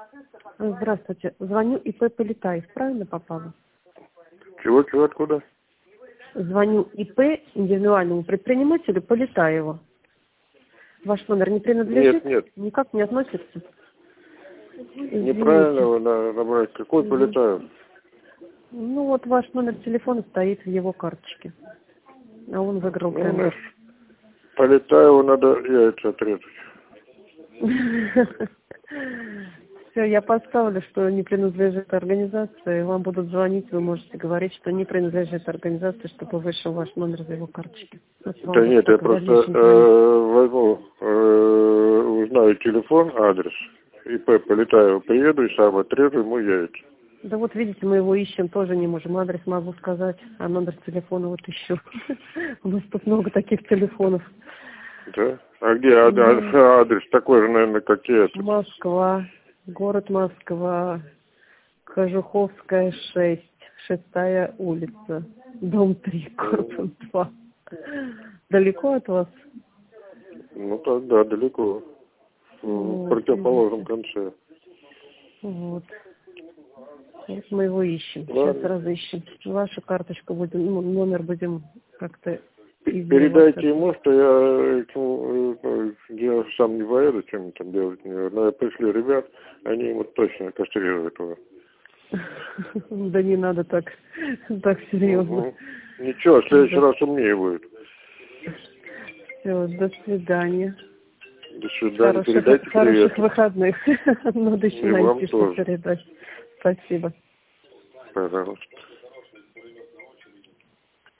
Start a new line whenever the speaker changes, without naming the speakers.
Здравствуйте. Звоню ИП Полетаев. Правильно попала?
Чего, откуда?
Звоню ИП индивидуальному предпринимателю Полетаеву. Ваш номер не принадлежит?
Нет.
Никак не относится? Извините.
Неправильно вы набрали. Какой Полетаев?
Ну вот ваш номер телефона стоит в его карточке. А он выиграл тендер.
Полетаеву надо яйца отрезать.
Все, я поставлю, что не принадлежит организации. Вам будут звонить, вы можете говорить, что не принадлежит организации, чтобы вышел ваш номер за его карточки.
Да нет, я просто возьму, узнаю телефон, адрес. ИП Полетаева приеду и сам отрежу ему яйца.
Да вот видите, мы его ищем, тоже не можем. Адрес могу сказать, а номер телефона вот ищу. У нас тут много таких телефонов.
Да? А где адрес? Такой же, наверное, как и этот.
Москва. Город Москва. Кожуховская, 6. 6-я улица. Дом 3, корпус 2. Далеко от вас?
Ну так, да, далеко. В противоположном конце.
Вот. Вот мы его ищем.
Ладно.
Сейчас разыщем. Вашу карточку будем, номер будем как-то...
Передайте ему, что я сам не поеду, чем там делать. Но пришли ребят, они ему точно кастрируют его.
Да не надо так серьезно.
Ничего, в следующий раз умнее будет.
Все, до свидания.
До свидания. Передайте привет.
Хороших выходных. Надо еще
И вам
найти, что
тоже.
передать. Спасибо.
Пожалуйста.